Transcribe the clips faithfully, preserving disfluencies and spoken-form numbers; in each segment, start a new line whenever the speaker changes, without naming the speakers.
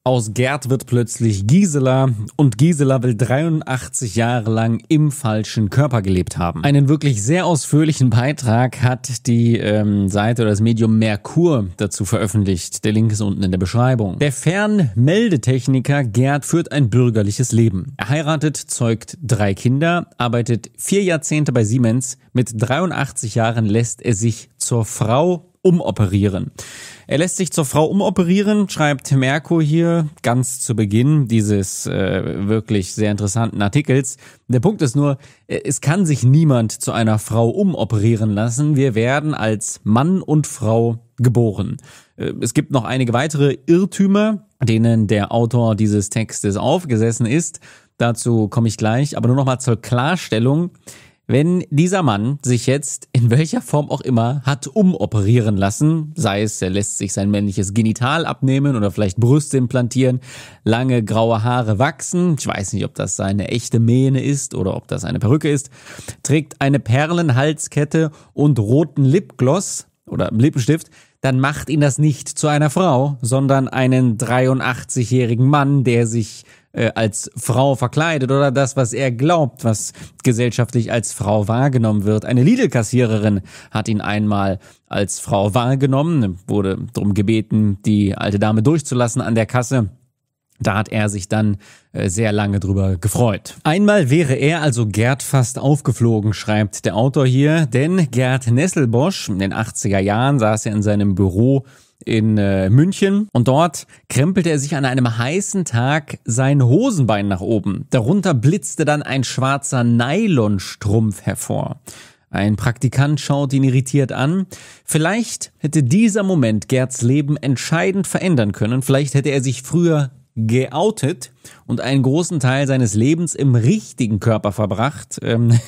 Aus Gerd wird plötzlich Gisela und Gisela will dreiundachtzig Jahre lang im falschen Körper gelebt haben. Einen wirklich sehr ausführlichen Beitrag hat die ähm, Seite oder das Medium Merkur dazu veröffentlicht. Der Link ist unten in der Beschreibung. Der Fernmeldetechniker Gerd führt ein bürgerliches Leben. Er heiratet, zeugt drei Kinder, arbeitet vier Jahrzehnte bei Siemens. Mit dreiundachtzig Jahren lässt er sich zur Frau umoperieren. Er lässt sich zur Frau umoperieren, schreibt Merkur hier ganz zu Beginn dieses äh, wirklich sehr interessanten Artikels. Der Punkt ist nur, es kann sich niemand zu einer Frau umoperieren lassen. Wir werden als Mann und Frau geboren. Es gibt noch einige weitere Irrtümer, denen der Autor dieses Textes aufgesessen ist. Dazu komme ich gleich, aber nur noch mal zur Klarstellung. Wenn dieser Mann sich jetzt in welcher Form auch immer hat umoperieren lassen, sei es, er lässt sich sein männliches Genital abnehmen oder vielleicht Brüste implantieren, lange graue Haare wachsen, ich weiß nicht, ob das seine echte Mähne ist oder ob das eine Perücke ist, trägt eine Perlenhalskette und roten Lipgloss oder Lippenstift, dann macht ihn das nicht zu einer Frau, sondern einen dreiundachtzigjährigen Mann, der sich äh, als Frau verkleidet oder das, was er glaubt, was gesellschaftlich als Frau wahrgenommen wird. Eine Lidl-Kassiererin hat ihn einmal als Frau wahrgenommen, wurde darum gebeten, die alte Dame durchzulassen an der Kasse. Da hat er sich dann äh, sehr lange drüber gefreut. Einmal wäre er, also Gerd, fast aufgeflogen, schreibt der Autor hier, denn Gerd Nesselbosch, in den achtziger Jahren saß er in seinem Büro in äh, München und dort krempelte er sich an einem heißen Tag sein Hosenbein nach oben. Darunter blitzte dann ein schwarzer Nylonstrumpf hervor. Ein Praktikant schaut ihn irritiert an. Vielleicht hätte dieser Moment Gerds Leben entscheidend verändern können. Vielleicht hätte er sich früher geoutet und einen großen Teil seines Lebens im richtigen Körper verbracht. Ähm,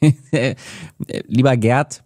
lieber Gerd,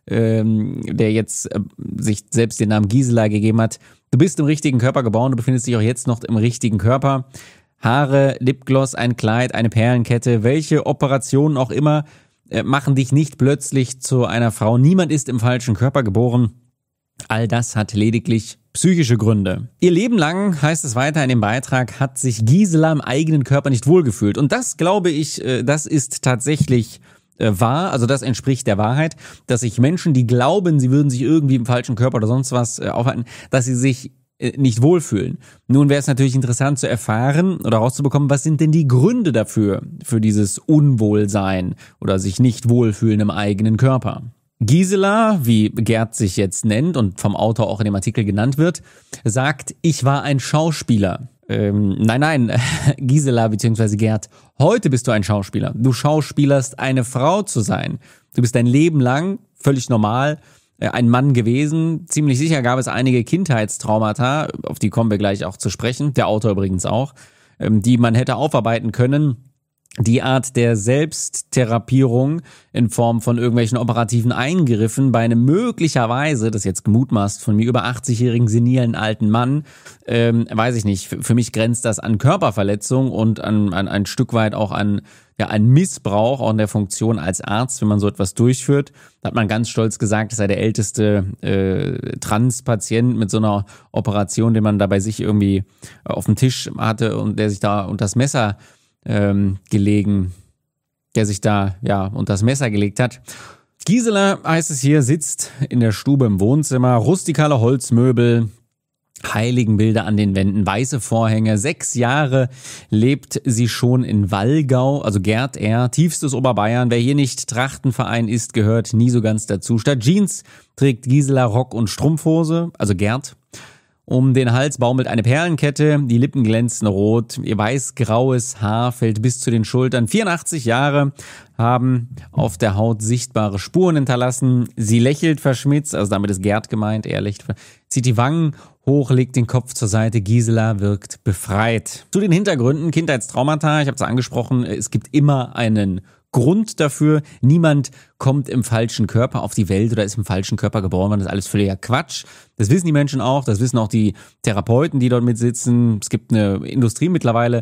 ähm, der jetzt äh, sich selbst den Namen Gisela gegeben hat, du bist im richtigen Körper geboren, du befindest dich auch jetzt noch im richtigen Körper. Haare, Lipgloss, ein Kleid, eine Perlenkette, welche Operationen auch immer äh, machen dich nicht plötzlich zu einer Frau. Niemand ist im falschen Körper geboren. All das hat lediglich psychische Gründe. Ihr Leben lang, heißt es weiter in dem Beitrag, hat sich Gisela im eigenen Körper nicht wohlgefühlt. Und das, glaube ich, das ist tatsächlich wahr. Also das entspricht der Wahrheit, dass sich Menschen, die glauben, sie würden sich irgendwie im falschen Körper oder sonst was aufhalten, dass sie sich nicht wohlfühlen. Nun wäre es natürlich interessant zu erfahren oder rauszubekommen, was sind denn die Gründe dafür, für dieses Unwohlsein oder sich nicht wohlfühlen im eigenen Körper. Gisela, wie Gerd sich jetzt nennt und vom Autor auch in dem Artikel genannt wird, sagt, ich war ein Schauspieler. Ähm, nein, nein, Gisela bzw. Gerd, heute bist du ein Schauspieler. Du schauspielerst, eine Frau zu sein. Du bist dein Leben lang, völlig normal, äh, ein Mann gewesen. Ziemlich sicher gab es einige Kindheitstraumata, auf die kommen wir gleich auch zu sprechen, der Autor übrigens auch, ähm, die man hätte aufarbeiten können. Die Art der Selbsttherapierung in Form von irgendwelchen operativen Eingriffen bei einem möglicherweise, das jetzt gemutmaßt von mir, über achtzigjährigen senilen alten Mann, ähm, weiß ich nicht, für mich grenzt das an Körperverletzung und an, an ein Stück weit auch an ja, an Missbrauch auch in der Funktion als Arzt, wenn man so etwas durchführt. Da hat man ganz stolz gesagt, das sei der älteste äh, Transpatient mit so einer Operation, den man da bei sich irgendwie auf dem Tisch hatte und der sich da unter das Messer Ähm, gelegen, der sich da ja unter das Messer gelegt hat. Gisela, heißt es hier, sitzt in der Stube im Wohnzimmer, rustikale Holzmöbel, Heiligenbilder an den Wänden, weiße Vorhänge. Sechs Jahre lebt sie schon in Wallgau, also Gerd R., tiefstes Oberbayern. Wer hier nicht Trachtenverein ist, gehört nie so ganz dazu. Statt Jeans trägt Gisela Rock und Strumpfhose, also Gerd. Um den Hals baumelt eine Perlenkette, die Lippen glänzen rot, ihr weiß-graues Haar fällt bis zu den Schultern. vierundachtzig Jahre haben auf der Haut sichtbare Spuren hinterlassen. Sie lächelt verschmitzt, also damit ist Gerd gemeint, er lächelt, zieht die Wangen hoch, legt den Kopf zur Seite. Gisela wirkt befreit. Zu den Hintergründen, Kindheitstraumata, ich habe es angesprochen, es gibt immer einen Grund dafür. Niemand kommt im falschen Körper auf die Welt oder ist im falschen Körper geboren. Das ist alles völliger Quatsch. Das wissen die Menschen auch. Das wissen auch die Therapeuten, die dort mit sitzen. Es gibt eine Industrie mittlerweile,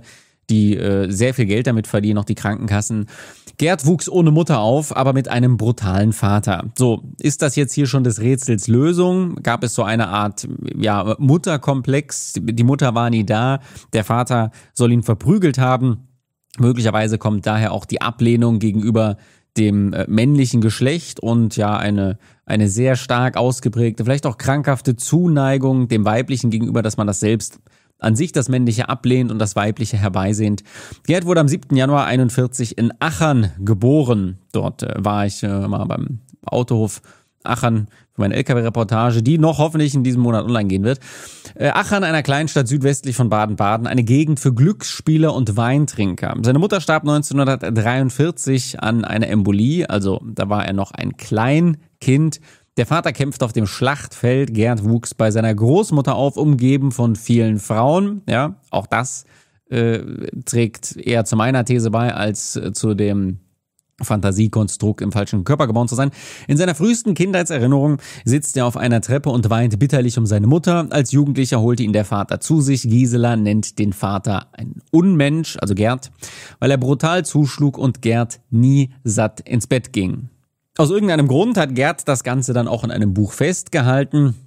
die äh, sehr viel Geld damit verdienen, auch die Krankenkassen. Gerd wuchs ohne Mutter auf, aber mit einem brutalen Vater. So, ist das jetzt hier schon des Rätsels Lösung? Gab es so eine Art ja, Mutterkomplex? Die Mutter war nie da, der Vater soll ihn verprügelt haben. Möglicherweise kommt daher auch die Ablehnung gegenüber dem äh, männlichen Geschlecht und ja eine eine sehr stark ausgeprägte, vielleicht auch krankhafte Zuneigung dem Weiblichen gegenüber, dass man das selbst an sich das Männliche ablehnt und das Weibliche herbeisehnt. Gerd wurde am siebten Januar einundvierzig in Achern geboren. Dort äh, war ich äh, mal beim Autohof Achern für meine L K W-Reportage, die noch hoffentlich in diesem Monat online gehen wird. Äh, Achern, einer Kleinstadt südwestlich von Baden-Baden, eine Gegend für Glücksspieler und Weintrinker. Seine Mutter starb neunzehnhundertdreiundvierzig an einer Embolie, also da war er noch ein Kleinkind. Der Vater kämpfte auf dem Schlachtfeld, Gerd wuchs bei seiner Großmutter auf, umgeben von vielen Frauen. Ja, auch das äh, trägt eher zu meiner These bei, als äh, zu dem Fantasiekonstrukt, im falschen Körper geboren zu sein. In seiner frühesten Kindheitserinnerung sitzt er auf einer Treppe und weint bitterlich um seine Mutter. Als Jugendlicher holte ihn der Vater zu sich. Gisela nennt den Vater ein Unmensch, also Gerd, weil er brutal zuschlug und Gerd nie satt ins Bett ging. Aus irgendeinem Grund hat Gerd das Ganze dann auch in einem Buch festgehalten.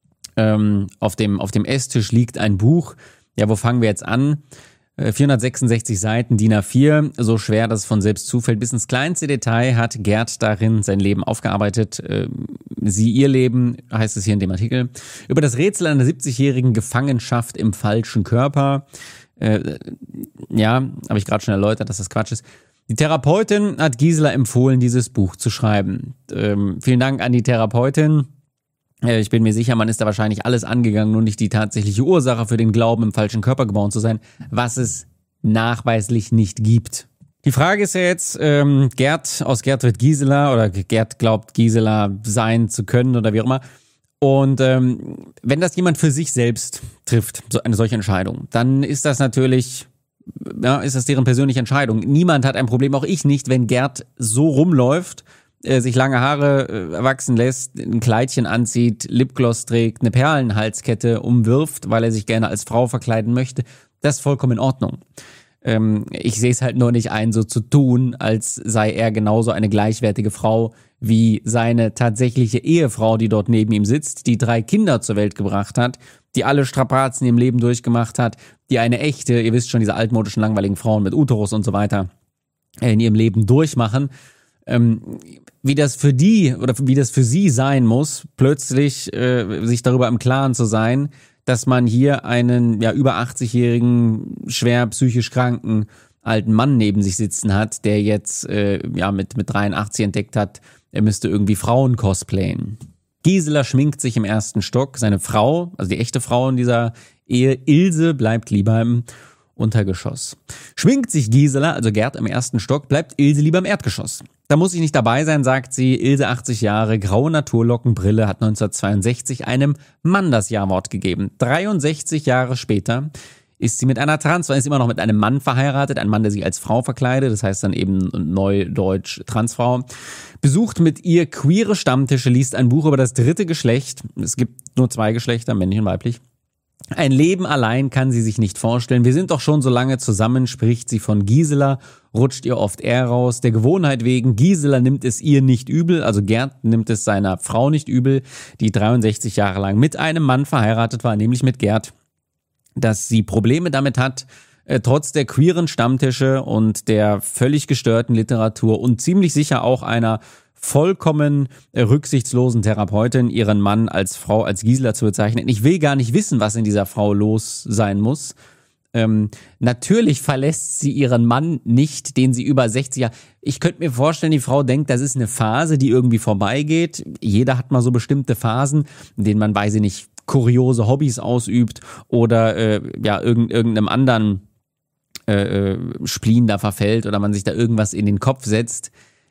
Ähm, auf dem, auf dem Esstisch liegt ein Buch. Ja, wo fangen wir jetzt an? vierhundertsechsundsechzig Seiten, D I N A vier, so schwer, dass es von selbst zufällt. Bis ins kleinste Detail hat Gerd darin sein Leben aufgearbeitet. Sie, ihr Leben, heißt es hier in dem Artikel. Über das Rätsel einer siebzigjährigen Gefangenschaft im falschen Körper. Äh, ja, habe ich gerade schon erläutert, dass das Quatsch ist. Die Therapeutin hat Gisela empfohlen, dieses Buch zu schreiben. Ähm, vielen Dank an die Therapeutin. Ich bin mir sicher, man ist da wahrscheinlich alles angegangen, nur nicht die tatsächliche Ursache für den Glauben, im falschen Körper geboren zu sein, was es nachweislich nicht gibt. Die Frage ist ja jetzt, ähm, Gerd, aus Gerd wird Gisela, oder Gerd glaubt, Gisela sein zu können oder wie auch immer. Und ähm, wenn das jemand für sich selbst trifft, so eine solche Entscheidung, dann ist das natürlich, ja, ist das deren persönliche Entscheidung. Niemand hat ein Problem, auch ich nicht, wenn Gerd so rumläuft, sich lange Haare äh, wachsen lässt, ein Kleidchen anzieht, Lipgloss trägt, eine Perlenhalskette umwirft, weil er sich gerne als Frau verkleiden möchte. Das ist vollkommen in Ordnung. Ähm, ich sehe es halt nur nicht ein, so zu tun, als sei er genauso eine gleichwertige Frau wie seine tatsächliche Ehefrau, die dort neben ihm sitzt, die drei Kinder zur Welt gebracht hat, die alle Strapazen im Leben durchgemacht hat, die eine echte, ihr wisst schon, diese altmodischen, langweiligen Frauen mit Uterus und so weiter in ihrem Leben durchmachen. Ähm, wie das für die oder wie das für sie sein muss, plötzlich äh, sich darüber im Klaren zu sein, dass man hier einen ja über achtzigjährigen, schwer psychisch kranken alten Mann neben sich sitzen hat, der jetzt äh, ja mit mit dreiundachtzig entdeckt hat, er müsste irgendwie Frauen cosplayen. Gisela schminkt sich im ersten Stock, seine Frau, also die echte Frau in dieser Ehe, Ilse, bleibt lieber im Untergeschoss. Schminkt sich Gisela, also Gerd, im ersten Stock, bleibt Ilse lieber im Erdgeschoss. Da muss ich nicht dabei sein, sagt sie. Ilse, achtzig Jahre, graue Naturlocken, Brille, hat neunzehnhundertzweiundsechzig einem Mann das Ja-Wort gegeben. dreiundsechzig Jahre später ist sie mit einer Transfrau, ist immer noch mit einem Mann verheiratet, ein Mann, der sich als Frau verkleidet, das heißt dann eben Neudeutsch Transfrau. Besucht mit ihr queere Stammtische, liest ein Buch über das dritte Geschlecht. Es gibt nur zwei Geschlechter, männlich und weiblich. Ein Leben allein kann sie sich nicht vorstellen. Wir sind doch schon so lange zusammen, spricht sie von Gisela, rutscht ihr oft eher raus. Der Gewohnheit wegen, Gisela nimmt es ihr nicht übel, also Gerd nimmt es seiner Frau nicht übel, die dreiundsechzig Jahre lang mit einem Mann verheiratet war, nämlich mit Gerd, dass sie Probleme damit hat, äh, trotz der queeren Stammtische und der völlig gestörten Literatur und ziemlich sicher auch einer vollkommen äh, rücksichtslosen Therapeutin, ihren Mann als Frau, als Gisela zu bezeichnen. Ich will gar nicht wissen, was in dieser Frau los sein muss. Ähm, natürlich verlässt sie ihren Mann nicht, den sie über sechzig Jahre... Ich könnte mir vorstellen, die Frau denkt, das ist eine Phase, die irgendwie vorbeigeht. Jeder hat mal so bestimmte Phasen, in denen man, weiß ich nicht, kuriose Hobbys ausübt oder äh, ja irgend, irgendeinem anderen äh, Spleen da verfällt oder man sich da irgendwas in den Kopf setzt.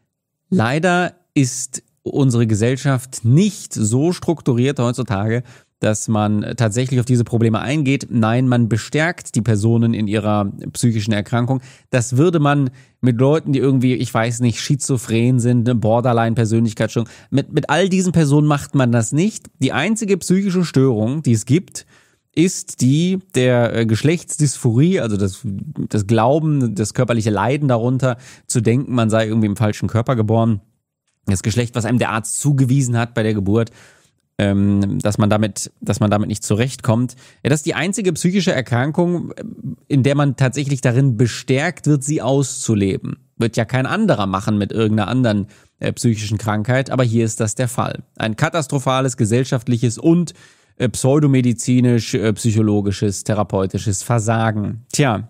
Leider ist unsere Gesellschaft nicht so strukturiert heutzutage, dass man tatsächlich auf diese Probleme eingeht. Nein, man bestärkt die Personen in ihrer psychischen Erkrankung. Das würde man mit Leuten, die irgendwie, ich weiß nicht, schizophren sind, eine Borderline-Persönlichkeitsstörung, mit, mit all diesen Personen macht man das nicht. Die einzige psychische Störung, die es gibt, ist die der äh, Geschlechtsdysphorie, also das, das Glauben, das körperliche Leiden darunter, zu denken, man sei irgendwie im falschen Körper geboren. Das Geschlecht, was einem der Arzt zugewiesen hat bei der Geburt, ähm, dass man damit, dass man damit nicht zurechtkommt. Ja, das ist die einzige psychische Erkrankung, in der man tatsächlich darin bestärkt wird, sie auszuleben. Wird ja kein anderer machen mit irgendeiner anderen äh, psychischen Krankheit, aber hier ist das der Fall. Ein katastrophales gesellschaftliches und äh, pseudomedizinisch, äh, psychologisches, therapeutisches Versagen. Tja,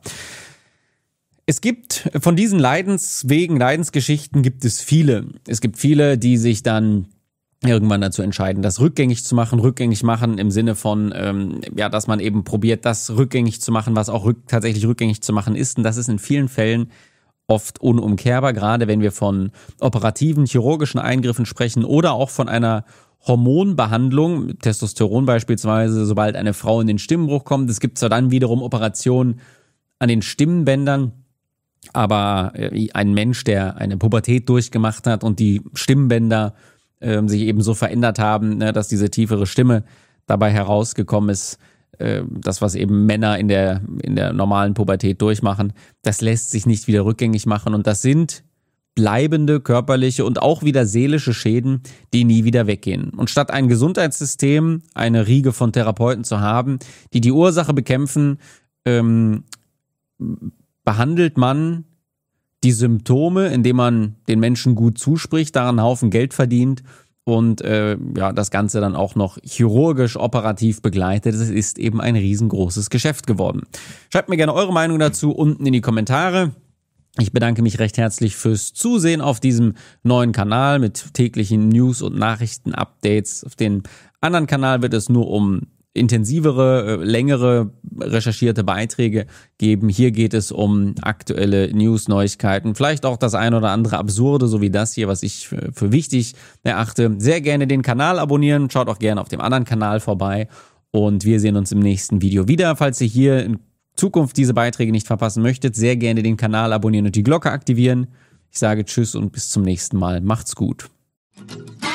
es gibt von diesen Leidenswegen, Leidensgeschichten gibt es viele. Es gibt viele, die sich dann irgendwann dazu entscheiden, das rückgängig zu machen, rückgängig machen im Sinne von, ähm, ja, dass man eben probiert, das rückgängig zu machen, was auch rück- tatsächlich rückgängig zu machen ist. Und das ist in vielen Fällen oft unumkehrbar, gerade wenn wir von operativen, chirurgischen Eingriffen sprechen oder auch von einer Hormonbehandlung, Testosteron beispielsweise, sobald eine Frau in den Stimmbruch kommt. Es gibt zwar dann wiederum Operationen an den Stimmbändern, aber ein Mensch, der eine Pubertät durchgemacht hat und die Stimmbänder äh, sich eben so verändert haben, ne, dass diese tiefere Stimme dabei herausgekommen ist, äh, das, was eben Männer in der, in der normalen Pubertät durchmachen, das lässt sich nicht wieder rückgängig machen. Und das sind bleibende körperliche und auch wieder seelische Schäden, die nie wieder weggehen. Und statt ein Gesundheitssystem, eine Riege von Therapeuten zu haben, die die Ursache bekämpfen, ähm, behandelt man die Symptome, indem man den Menschen gut zuspricht, daran einen Haufen Geld verdient und äh, ja, das Ganze dann auch noch chirurgisch operativ begleitet. Es ist eben ein riesengroßes Geschäft geworden. Schreibt mir gerne eure Meinung dazu unten in die Kommentare. Ich bedanke mich recht herzlich fürs Zusehen auf diesem neuen Kanal mit täglichen News- und Nachrichten-Updates. Auf dem anderen Kanal wird es nur um intensivere, längere recherchierte Beiträge geben. Hier geht es um aktuelle News, Neuigkeiten, vielleicht auch das ein oder andere Absurde, so wie das hier, was ich für wichtig erachte. Sehr gerne den Kanal abonnieren, schaut auch gerne auf dem anderen Kanal vorbei und wir sehen uns im nächsten Video wieder. Falls ihr hier in Zukunft diese Beiträge nicht verpassen möchtet, sehr gerne den Kanal abonnieren und die Glocke aktivieren. Ich sage Tschüss und bis zum nächsten Mal. Macht's gut.